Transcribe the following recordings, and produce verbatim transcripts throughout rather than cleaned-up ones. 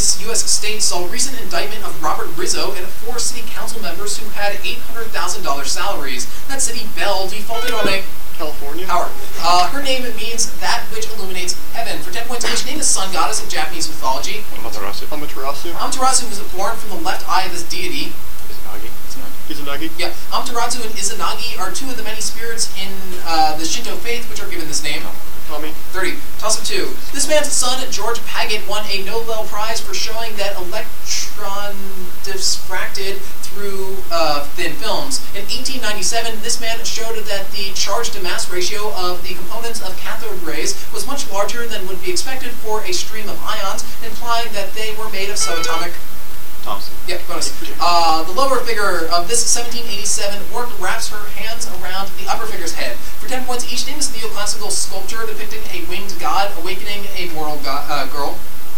this U S state saw recent indictment of Robert Rizzo and four city council members who had eight hundred thousand dollars salaries. That city, Bell, defaulted on a California. Power. Uh, her name means that which illuminates heaven. For ten points each, name the sun goddess of Japanese mythology. Amaterasu. Amaterasu. Amaterasu was born from the left eye of this deity. Izanagi. Izanagi. Yeah, Amaterasu and Izanagi are two of the many spirits in uh, the Shinto faith which are given this name. Tommy. thirty. Toss up two. This man's son, George Paget, won a Nobel Prize for showing that electron diffracted through uh, thin films. In eighteen ninety-seven, this man showed that the charge-to-mass ratio of the components of cathode rays was much larger than would be expected for a stream of ions, implying that they were made of subatomic. Thompson. Yeah, bonus. Uh, the lower figure of this seventeen eighty-seven work wraps her hands around the upper figure's head. For ten points each, name this neoclassical sculpture depicting a winged god awakening a moral go uh, girl.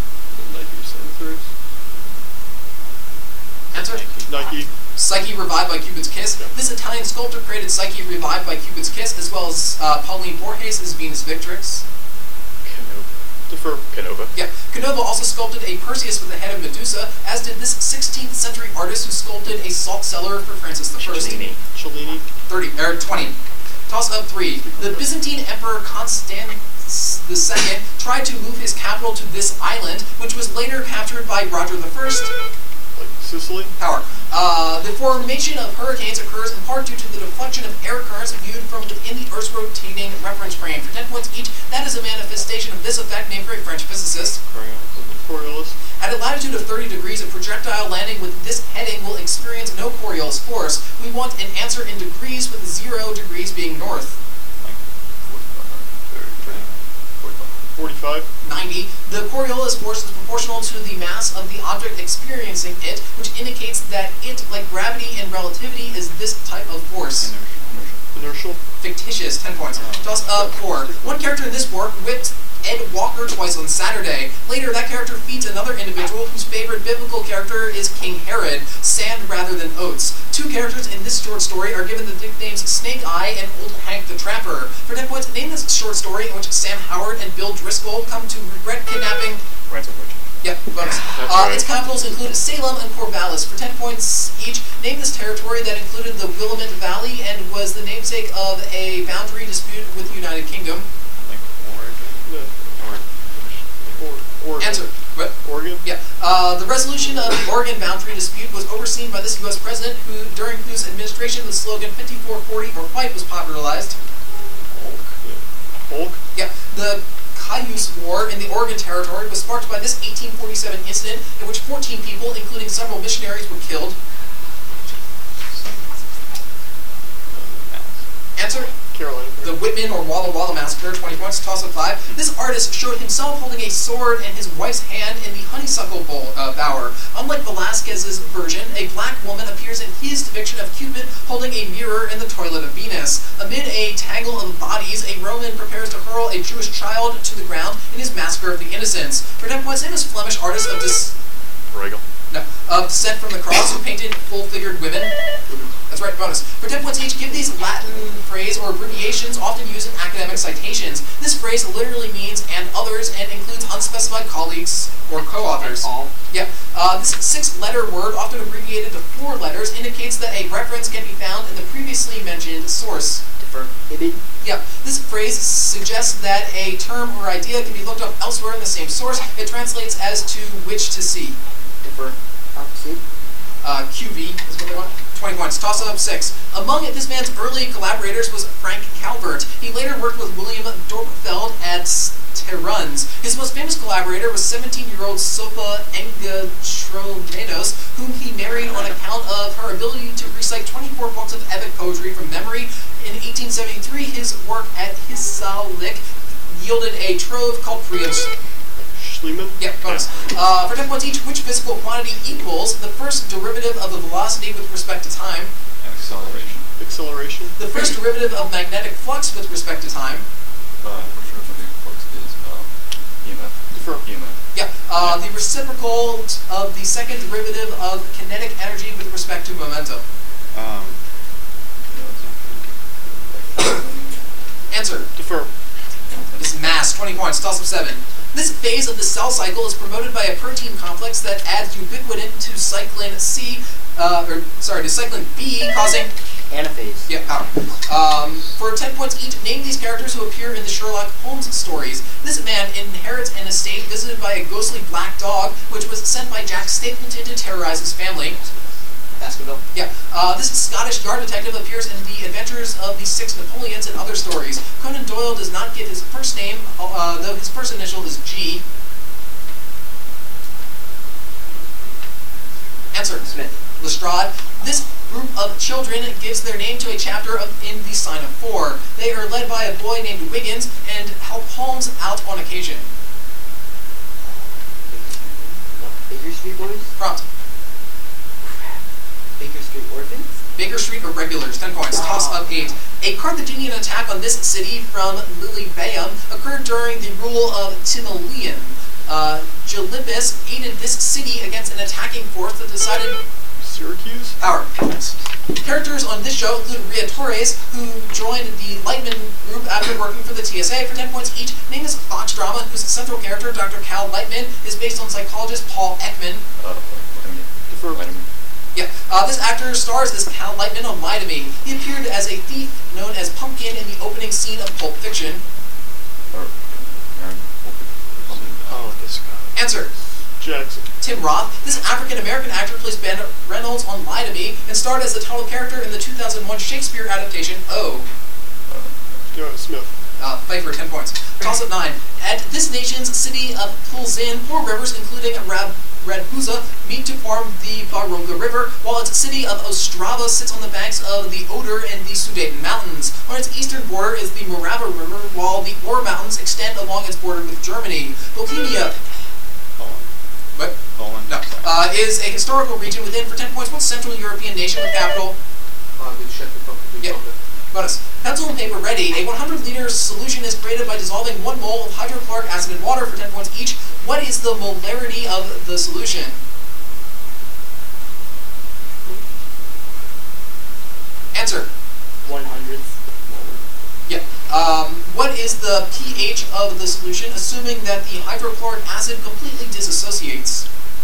Answer? Nike. Psyche revived by Cupid's kiss. Yeah. This Italian sculptor created Psyche revived by Cupid's kiss, as well as uh, Pauline Borges as Venus Victrix. Canova. Defer. Canova. Yeah, Canova also sculpted a Perseus with the head of Medusa, as did this sixteenth century artist who sculpted a salt cellar for Francis the First. Cellini. Cellini. thirty, or twenty. Toss up three. The Byzantine Emperor Constans the Second tried to move his capital to this island, which was later captured by Roger the First. Like Sicily. Power. Uh, the formation of hurricanes occurs in part due to the deflection of air currents viewed from within the Earth's rotating reference frame. For ten points each, that is a manifestation of this effect named for a French physicist. Coriolis. At a latitude of thirty degrees, a projectile landing with this heading will experience no Coriolis force. We want an answer in degrees, with zero degrees being north. forty-five. ninety. The Coriolis force is proportional to the mass of the object experiencing it, which indicates that it, like gravity and relativity, is this type of force. Inertial. Fictitious. ten points. Toss up four. One character in this work whipped Ed Walker twice on Saturday. Later, that character feeds another individual whose favorite biblical character is King Herod, sand rather than oats. Two characters in this short story are given the nicknames Snake Eye and Old Hank the Trapper. For ten points, name this short story in which Sam Howard and Bill Driscoll come to regret kidnapping. Ransom Witch. Yep, bonus. That's Uh, right. its capitals included Salem and Corvallis. For ten points each, name this territory that included the Willamette Valley and was the namesake of a boundary dispute with the United Kingdom. No. Or, Oregon. Answer. What? Oregon. Yeah. Uh, the resolution of the Oregon boundary dispute was overseen by this U S president, who, during whose administration the slogan fifty-four forty or fight was popularized. Hulk. Yeah. Hulk. Yeah. The Cayuse War in the Oregon Territory was sparked by this eighteen forty-seven incident in which fourteen people, including several missionaries, were killed. Answer. Carolina. The Whitman or Walla Walla Massacre, twenty points, toss up five. This artist showed himself holding a sword and his wife's hand in the honeysuckle bowl, uh, bower. Unlike Velasquez's version, a black woman appears in his depiction of Cupid holding a mirror in the toilet of Venus. Amid a tangle of bodies, a Roman prepares to hurl a Jewish child to the ground in his Massacre of the Innocents. For ten points, name is Flemish artist of dis Regal. no, of Descent from the Cross, who painted full-figured women. That's right, bonus. For ten points each, give these Latin phrase or abbreviations often used in academic citations. This phrase literally means "and others" and includes unspecified colleagues or co-authors. All. Yeah. Uh, this six-letter word, often abbreviated to four letters, indicates that a reference can be found in the previously mentioned source. Defer. Yeah, this phrase suggests that a term or idea can be looked up elsewhere in the same source. It translates as to which to see. Defer. Uh, Q V is what they want. twenty points. Toss up six. Among this man's early collaborators was Frank Calvert. He later worked with William Dorpfeld at Terruns. His most famous collaborator was seventeen-year-old Sopa Engatromenos, whom he married on account of her ability to recite twenty-four books of epic poetry from memory. In eighteen seventy-three, his work at Hisarlik yielded a trove called Priam. Schliemann. Yeah, bonus. Uh, for ten points each, which physical quantity equals the first derivative of the velocity with respect to time? Acceleration. Acceleration. The first derivative of magnetic flux with respect to time? Uh, first derivative of flux is um, E M F. Defer. E M F. Yeah. Uh, the reciprocal of the second derivative of kinetic energy with respect to momentum. Um. No, it's not. Answer. Defer. This is Mass, twenty points. Toss up seven. This phase of the cell cycle is promoted by a protein complex that adds ubiquitin to cyclin C, uh, or sorry, to cyclin B, causing Anaphase. yeah, power. Um, for ten points each, name these characters who appear in the Sherlock Holmes stories. This man inherits an estate visited by a ghostly black dog, which was sent by Jack Stapleton to terrorize his family. Baskerville. Yeah, uh, this Scottish yard detective appears in the Adventures of the Six Napoleons and other stories. Conan Doyle does not give his first name, uh, though his first initial is G. Answer. Smith. Lestrade. This group of children gives their name to a chapter of in the Sign of Four. They are led by a boy named Wiggins and help Holmes out on occasion. Baker Street Boys. Prompt. Baker Street Orphans. Baker Street Irregulars, ten points. Toss up eight. A Carthaginian attack on this city from Lilybaeum occurred during the rule of Timoleon. Uh, Gylippus aided this city against an attacking force that decided Syracuse? power. Characters on this show include Rhea Torres, who joined the Lightman group after working for the T S A for ten points each. Name is Fox Drama, whose central character, Doctor Cal Lightman, is based on psychologist Paul Ekman. Uh, vitamin. Defer. Vitamin. Yeah, uh, this actor stars as Cal Lightman on Lie to Me. He appeared as a thief known as Pumpkin in the opening scene of Pulp Fiction. Or, Aaron. Oh, this guy. Answer. Jackson. Tim Roth. This African-American actor plays Ben Reynolds on Lie to Me and starred as the title character in the two thousand one Shakespeare adaptation, O. Garrett Smith. Uh, fight for ten points. Toss up nine. At this nation's city of Pulzin, four rivers, including Rab Radbuza, meet to form the Baroga River, while its city of Ostrava sits on the banks of the Oder and the Sudeten Mountains. On its eastern border is the Morava River, while the Ore Mountains extend along its border with Germany. Bohemia, Poland. what? Poland. No, uh, is a historical region within, for ten points, what Central European nation with capital? Uh, the Czech Republic. Yep. Bonus. Pencil and paper ready. A one hundred liter solution is created by dissolving one mole of hydrochloric acid in water for ten points each. What is the molarity of the solution? Answer. One hundredth. Yeah. Um, what is the pH of the solution, assuming that the hydrochloric acid completely disassociates?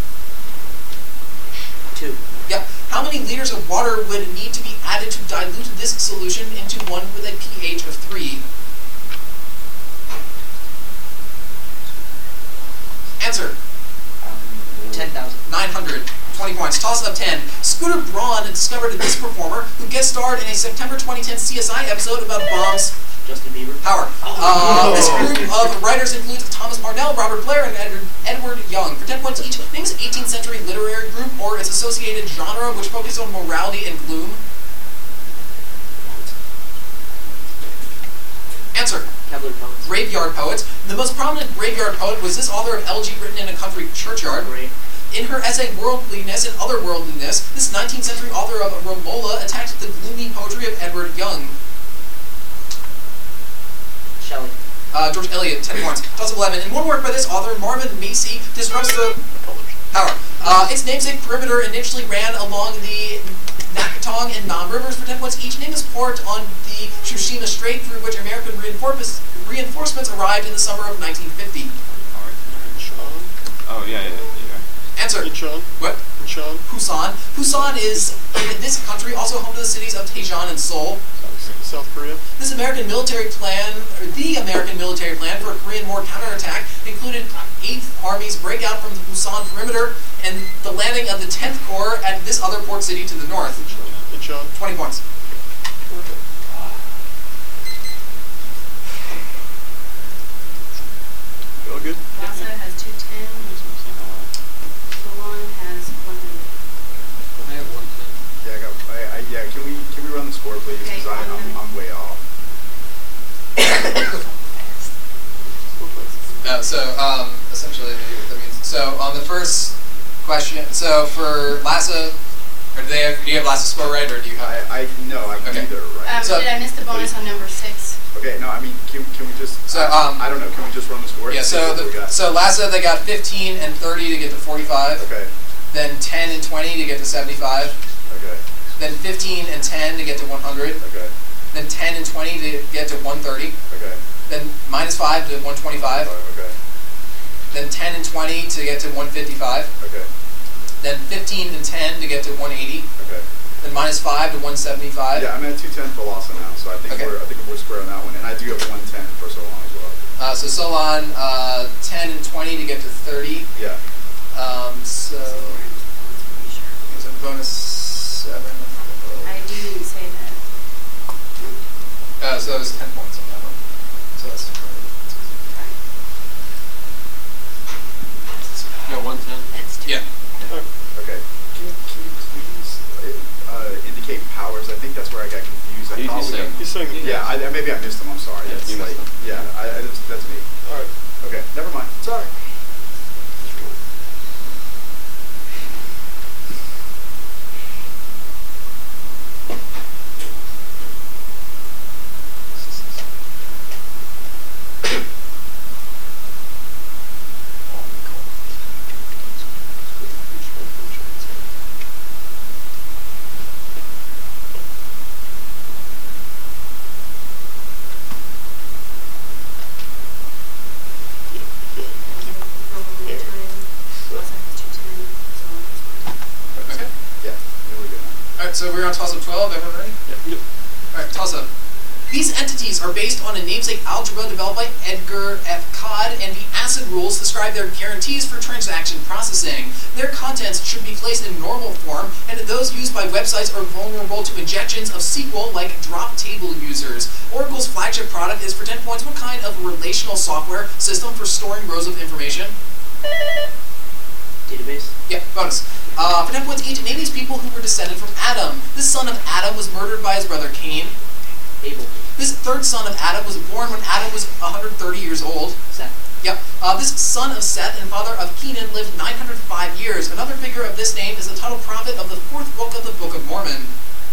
Two. Yeah. How many liters of water would need to be added to dilute this solution into one with a pH of three? Answer. Um, ten thousand. nine hundred. twenty points. Toss up ten. Scooter Braun discovered this performer who guest starred in a September twenty ten C S I episode about bombs. Justin Bieber. Power. Uh, this group of writers includes Thomas Parnell, Robert Blair, and Edward, Edward Young. For ten points each, name an eighteenth century literary group or its associated genre which focused on morality and gloom. Answer. Cavalier Poets. Graveyard poets. The most prominent graveyard poet was this author of Elegy Written in a Country Churchyard. Great. In her essay Worldliness and Otherworldliness, this nineteenth century author of Romola attacked the gloomy poetry of Edward Young. Shelley. Uh, George Eliot, ten points. Toss up eleven. In one work by this author, Marvin Macy disrupts the power. Uh, its namesake perimeter initially ran along the Nakatong and Nam rivers for ten points each. Name this port on the Tsushima Strait through which American reinforcements, reinforcements arrived in the summer of nineteen fifty. Incheon. Oh, yeah, yeah, yeah. Answer. Incheon. What? Incheon. Busan. Busan is, in this country, also home to the cities of Daejeon and Seoul. South Korea. This American military plan, or the American military plan for a Korean War counterattack included eighth Army's breakout from the Busan perimeter and the landing of the tenth Corps at this other port city to the north. Incheon. twenty points. All good? Lhasa has two ten. Solon has one hundred. I have one thing. Yeah, I got, I, I, yeah, can we, can we run the score, please? Okay, Because I'm, um, I'm way off. Uh, so, um, essentially, that means, so on the first question, so for Lhasa, or do they have, do you have Lhasa score right, or do you have? I, I, no, I have Okay. neither, right? Um, So- did I miss the bonus on number six? Okay, no, I mean, can, can we just, So, I, um, I don't know, can we just run the score? Yeah, See so what we the, got? so Lhasa, they got fifteen and thirty to get to forty-five, Okay, then ten and twenty to get to seventy-five, okay, then fifteen and ten to get to one hundred, okay, then ten and twenty to get to one thirty, okay, Then minus five to one twenty-five. Okay. Then ten and twenty to get to one fifty-five. Okay. Then fifteen and ten to get to one eighty. Okay. Then minus five to one seventy-five. Yeah, I'm at two ten for Lhasa now, so I think Okay. we're I think we're square on that one, and I do have one ten for Solon as well. Uh, so Solon, uh, ten and twenty to get to thirty. Yeah. Um, so, so bonus seven. I didn't say that. Uh, so that was ten points on that one. So that's Yeah, one ten. That's two. yeah. Okay. Can you, can you please uh, indicate powers? I think that's where I got confused. I He's thought we saying- got, He's saying the yeah, I, maybe I missed them. I'm sorry. Yeah, It's you like, missed them. yeah, I, I just, that's me. All right. Okay, never mind. Sorry. Yeah. Also has two ten, so one. Okay. Yeah, there we go. All right. So we're on toss-up twelve. Everyone ready? Yep. All right. Toss-up. These entities are based on a namesake algebra developed by Edgar F. Codd, and the ACID rules describe their guarantees for transaction processing. Their contents should be placed in normal form, and those used by websites are vulnerable to injections of S Q L like drop table users. Oracle's flagship product is, for ten points, what kind of relational software system for storing rows of information? Database. Yeah, bonus. Uh, for ten points each, name these people who were descended from Adam. This son of Adam was murdered by his brother Cain. Abel. This third son of Adam was born when Adam was one hundred thirty years old. Seth. Yep. Uh, this son of Seth and father of Kenan lived nine hundred five years. Another figure of this name is the title prophet of the fourth book of the Book of Mormon.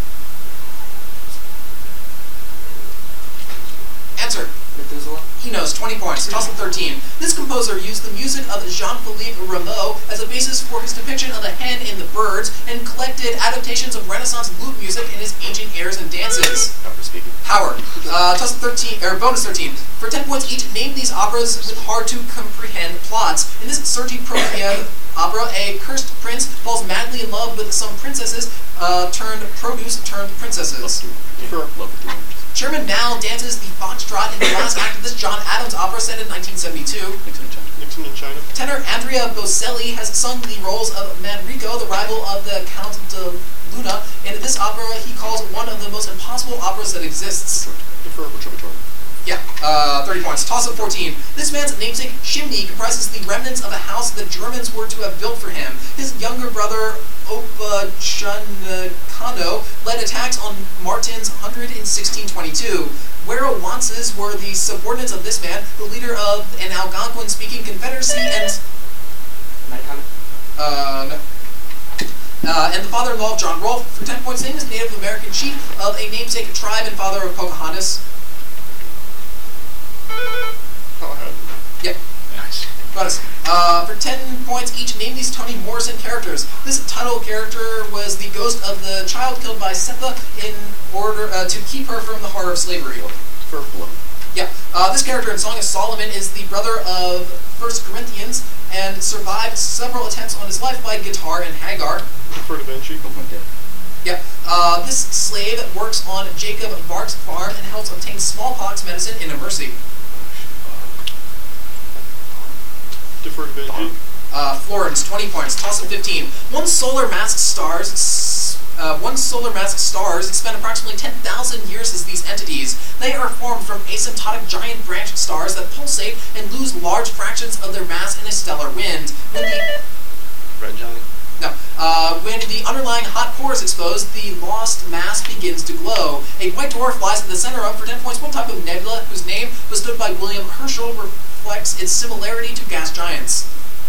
Answer. Methuselah. He knows, twenty points. Toss of thirteen. This composer used the music of Jean-Philippe Rameau as a basis for his depiction of the hen and the birds, and collected adaptations of Renaissance lute music in his ancient airs and dances. Howard speaking. Howard. Uh, toss of thirteen, or bonus thirteen. For ten points each, name these operas with hard to comprehend plots. In this Sergei Prokofiev opera, a cursed prince falls madly in love with some princesses, uh, turned produce turned princesses. Sure. Love the doing. Sherman Mao dances the foxtrot in the last act of this John Adams opera set in nineteen seventy-two. Nixon and China. Nixon in China. Tenor Andrea Bocelli has sung the roles of Manrico, the rival of the Count de Luna, and in this opera he calls it one of the most impossible operas that exists. Defer. Yeah, uh, thirty points. Toss of fourteen. This man's namesake, Chimney, comprises the remnants of a house the Germans were to have built for him. His younger brother, Opa Chunakano, led attacks on Martin's hundred in sixteen twenty-two. Werowonces were the subordinates of this man, the leader of an Algonquin-speaking confederacy, and... Americana. Uh, no. Uh, and the father-in-law of John Rolfe. For ten points, name is Native American chief of a namesake tribe and father of Pocahontas. Powhatan. Yep. Nice. Bonus. Uh, for ten points each, name these Toni Morrison characters. This title character was the ghost of the child killed by Setha in order uh, to keep her from the horror of slavery. Defer. Yeah. Uh, this character in Song of Solomon is the brother of First Corinthians and survived several attempts on his life by Guitar and Hagar. Defer to Benji. Oh my god. Yeah. Uh, this slave works on Jacob Vark's farm and helps obtain smallpox medicine in a mercy. Defer to Benji. Uh, Florence, twenty points. Toss of fifteen. One solar mass stars, uh, one solar mass stars spend approximately ten thousand years as these entities. They are formed from asymptotic giant branch stars that pulsate and lose large fractions of their mass in a stellar wind. When the Red Johnny. no, uh, when the underlying hot core is exposed, the lost mass begins to glow. A white dwarf lies at the center of, for ten points, one type of nebula whose name, bestowed by William Herschel, reflects its similarity to gas giants.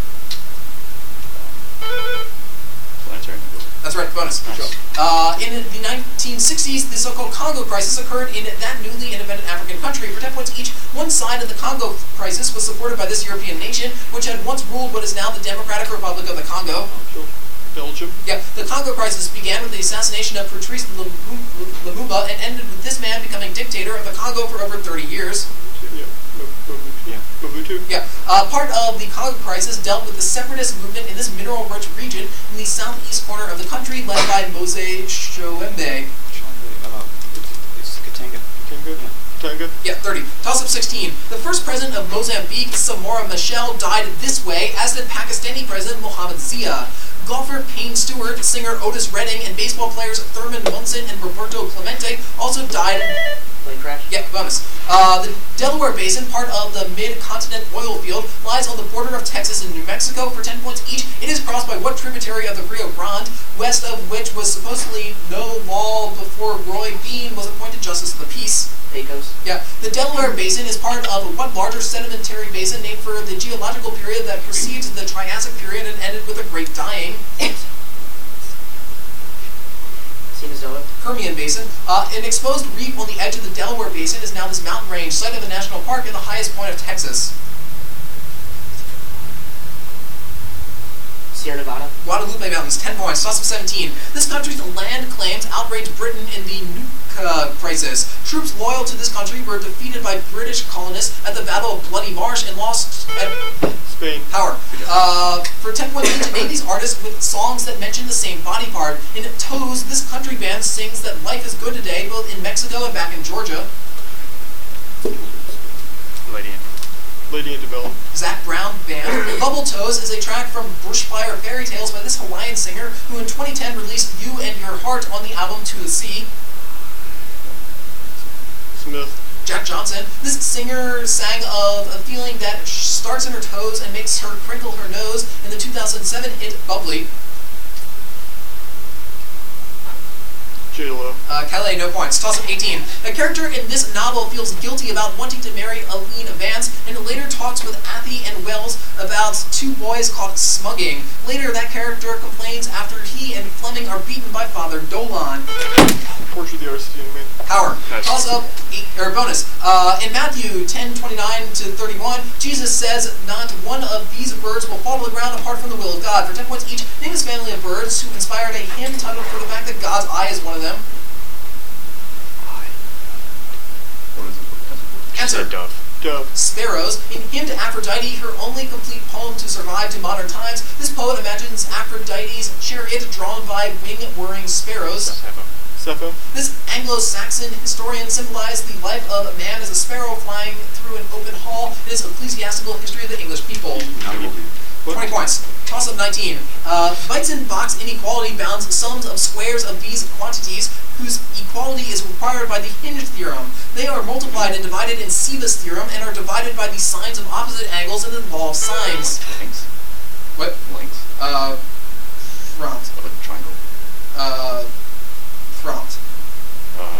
Planetary nebula. That's right, bonus. Nice. Uh, in the nineteen sixties, the so-called Congo crisis occurred in that newly independent African country. For ten points each, one side of the Congo crisis was supported by this European nation, which had once ruled what is now the Democratic Republic of the Congo. Belgium. Yeah, the Congo crisis began with the assassination of Patrice Lumumba and ended with this man becoming dictator of the Congo for over thirty years. Yeah. Mo- Mobutu. Yeah. Mobutu. Yeah, uh, part of the Congo crisis dealt with the separatist movement in this mineral-rich region in the southeast corner of the country, led by Mose Shoembe. Uh, it's Katanga. Katanga. Katanga. Yeah, thirty. Toss-up sixteen. The first president of Mozambique, Samora Machel, died this way, as did Pakistani President Mohammed Zia. Golfer Payne Stewart, singer Otis Redding, and baseball players Thurman Munson and Roberto Clemente also died. Plane crash. Yeah, bonus. Uh, the Delaware Basin, part of the mid-continent oil field, lies on the border of Texas and New Mexico. For ten points each, it is crossed by what tributary of the Rio Grande, west of which was supposedly no law before Roy Bean was appointed Justice of the Peace? Pecos. Yeah, the Delaware Basin is part of what larger sedimentary basin named for the geological period that precedes the Triassic period and ended with the Great Dying? Cenozoic. Permian Basin. Uh, an exposed reef on the edge of the Delaware Basin is now this mountain range, site of the national park and the highest point of Texas. Sierra Nevada. Guadalupe Mountains, ten points, toss of seventeen. This country's land claims outraged Britain in the Nootka crisis. Troops loyal to this country were defeated by British colonists at the Battle of Bloody Marsh and lost at Spain. Power. Uh, for ten points each, name these artists with songs that mention the same body part. In Toes, this country band sings that life is good today, both in Mexico and back in Georgia. Lady in. Lady Antebellum. Zach Brown Band. Bubble Toes is a track from Bushfire Fairy Tales by this Hawaiian singer who in twenty ten released You and Your Heart on the album To the Sea. Smith. Jack Johnson. This singer sang of a feeling that starts in her toes and makes her crinkle her nose in the two thousand seven hit Bubbly. J-Lo. Uh, Calais, no points. Toss up eighteen. A character in this novel feels guilty about wanting to marry Aline Vance and later talks with Athy and Wells about two boys called smugging. Later, that character complains after he and Fleming are beaten by Father Dolan. Portrait of the Aristine Man. Power. Nice. Toss up eight, or bonus. Uh, in Matthew ten twenty-nine to thirty-one, Jesus says, "Not one of these birds will fall to the ground apart from the will of God." For ten points each, name this family of birds who inspired a hymn titled for the fact that God's eye is one of them. What is it? Answer. Dove. Dove. Sparrows. In Hymn to Aphrodite, her only complete poem to survive to modern times, this poet imagines Aphrodite's chariot drawn by wing-whirring sparrows. Sebo. Sepho. This Anglo-Saxon historian symbolized the life of a man as a sparrow flying through an open hall in his ecclesiastical history of the English people. twenty points. Toss up nineteen. Uh, Weizenbach's inequality bounds sums of squares of these quantities whose equality is required by the hinge theorem. They are multiplied and divided in Sieve's theorem and are divided by the signs of opposite angles in the law of sines. Length. What? Length. Uh, front. Of a triangle. Uh, front. Uh,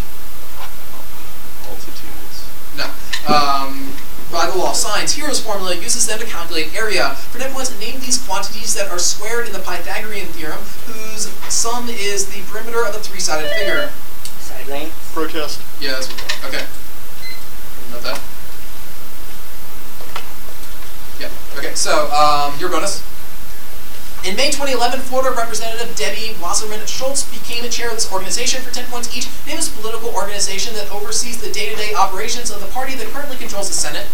altitudes. No. Um, by the law of sines, Hero's formula uses them to calculate area. For ten points, name these quantities that are squared in the Pythagorean theorem, whose sum is the perimeter of a three-sided figure. Side length. Protest. Yes. Okay. Note that. Yeah. Okay. So, um, your bonus. In May twenty eleven, Florida Representative Debbie Wasserman Schultz became the chair of this organization. For ten points each, name this political organization that oversees the day-to-day operations of the party that currently controls the Senate.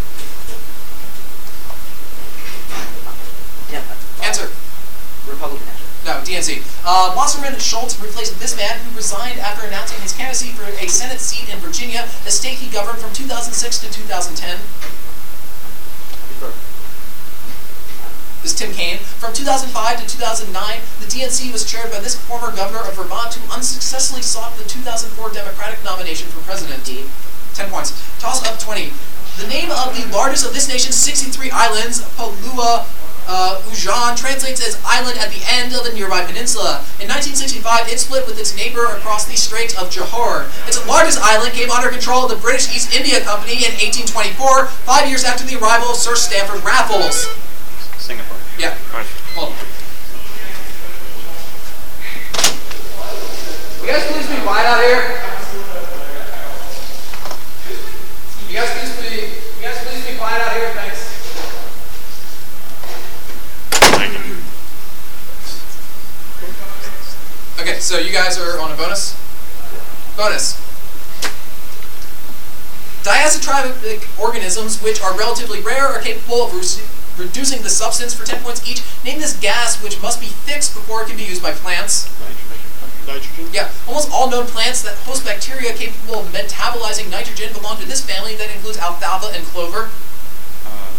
Yeah. Answer. Republican National. No, D N C. Uh, Wasserman Schultz replaced this man who resigned after announcing his candidacy for a Senate seat in Virginia, a state he governed from two thousand six to two thousand ten. This is Tim Kaine. From two thousand five to two thousand nine, the D N C was chaired by this former governor of Vermont who unsuccessfully sought the two thousand four Democratic nomination for president. D. ten points. Toss up twenty. The name of the largest of this nation's sixty-three islands, Palua uh, Ujan, translates as island at the end of a nearby peninsula. In nineteen sixty-five, it split with its neighbor across the Strait of Johor. Its largest island came under control of the British East India Company in eighteen twenty-four, five years after the arrival of Sir Stamford Raffles. Singapore. Yeah. Right. Hold on. You guys please be quiet out here. You guys please be, you guys please be quiet out here, thanks. Thank you. Okay, so you guys are on a bonus? Bonus. Diazotropic organisms, which are relatively rare, are capable of re- reducing the substance for ten points each. Name this gas which must be fixed before it can be used by plants. Nitrogen. Yeah, almost all known plants that host bacteria capable of metabolizing nitrogen belong to this family that includes alfalfa and clover. Um,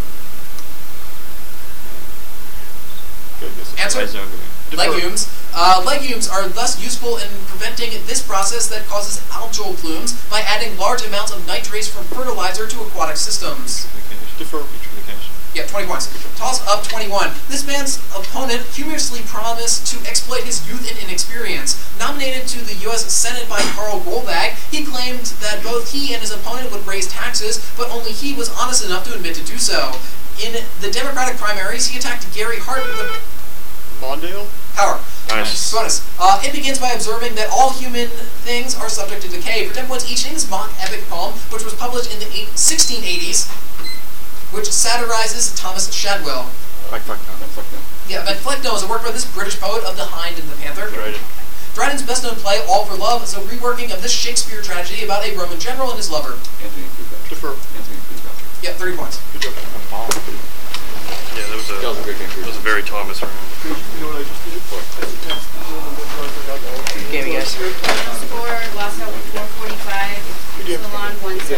Okay, guess. Answer? Rhizogamy. Defer. Legumes. Uh, legumes are thus useful in preventing this process that causes algal blooms by adding large amounts of nitrates from fertilizer to aquatic systems. Vitrification. Defer. Vitrification. Yeah, twenty points. Toss up twenty-one. This man's opponent humorously promised to exploit his youth and inexperience. Nominated to the U S Senate by Carl Rollbag, he claimed that both he and his opponent would raise taxes, but only he was honest enough to admit to do so. In the Democratic primaries, he attacked Gary Hart with a Mondale. power. Nice. Bonus. Uh, it begins by observing that all human things are subject to decay. For ten points each, name his mock epic poem, which was published in the eight- sixteen eighties, which satirizes Thomas Shadwell. Fuck, fuck, no. Fuck, no. Yeah, Van Flecknoe is a work by this British poet of The Hind and the Panther. Dryden. Dryden's best-known play, All for Love, is a reworking of this Shakespeare tragedy about a Roman general and his lover. Anthony Quebec. Defer. Anthony